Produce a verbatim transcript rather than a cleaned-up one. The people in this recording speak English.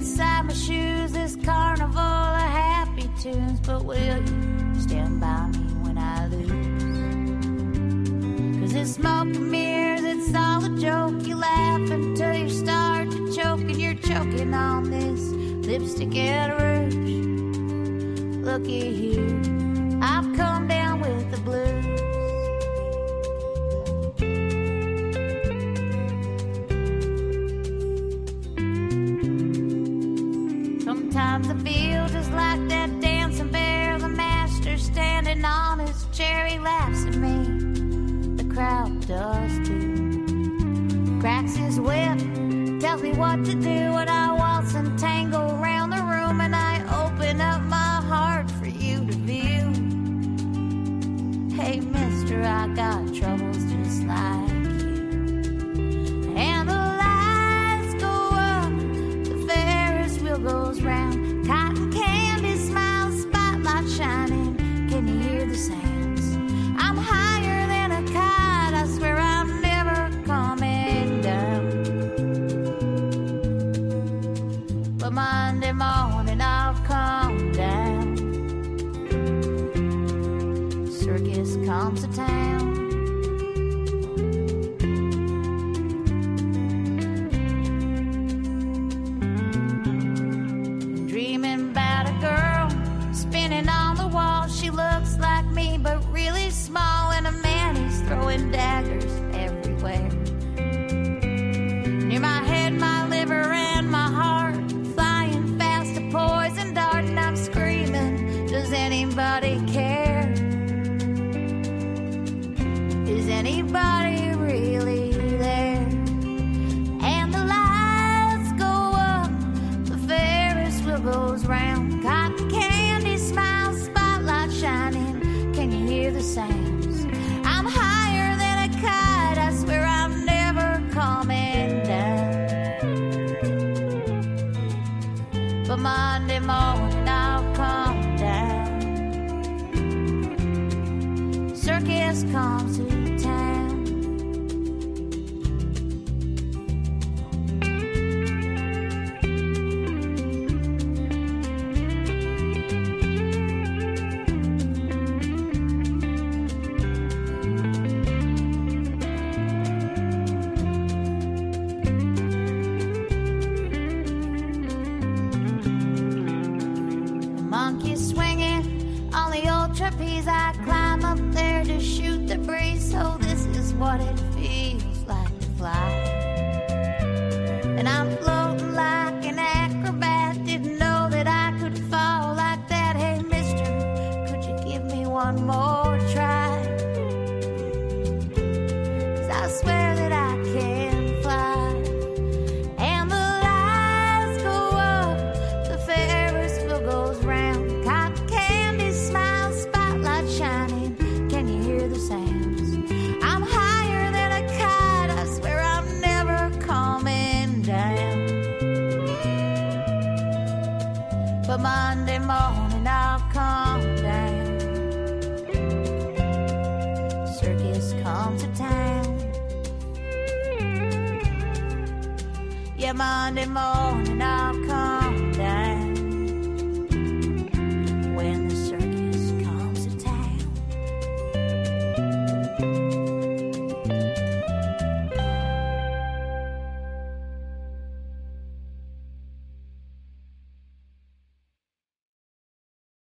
inside my shoes, this carnival of happy tunes. But will you stand by me when I lose? Cause it's smoke and mirrors, it's all a joke. You laugh until you start to choke, and you're choking on this lipstick and rouge. Looky here, I've come down with the blues. Sometimes I feel just like that dancing bear, the master standing on his chair. He laughs at me, the crowd does too. Cracks his whip, tells me what to do, and I waltz and tangle around the room, and I open up my heart for you to view. Hey mister, I got troubles just like you. And the lights go up, the Ferris wheel goes round, cotton candy smiles, spotlight shining. Can you hear the sounds? I'm higher than a kite, I swear I'm never coming down. But Monday morning I'll come down. Circus comes to town. Dreaming about a girl spinning on the wall. She looks like me but really small, and a man, he's throwing daggers everywhere. Near my head, my liver and my heart, flying fast, a poison dart, and I'm screaming, does anybody care? Is anybody really there? And the lights go up, the Ferris wheel goes round, cotton candy smiles, spotlight shining. Can you hear the sounds? I'm higher than a kite, I swear I'm never coming down. But Monday morning I'll come down. Circus comes to town. Monkey swinging on the old trapeze, I climb up there to shoot the breeze. So this is what it feels like to fly, and I'm floating like an acrobat. Didn't know that I could fall like that. Hey mister, could you give me one more try? Cause I swear that I can fly. And the lights go up, the Ferris wheel goes round, cotton candy smiles, spotlight shining. Can you hear the sounds? I'm higher than a kite, I swear I'm never coming down. But Monday morning I'll come down. Circus comes to town. Yeah, Monday morning I'll come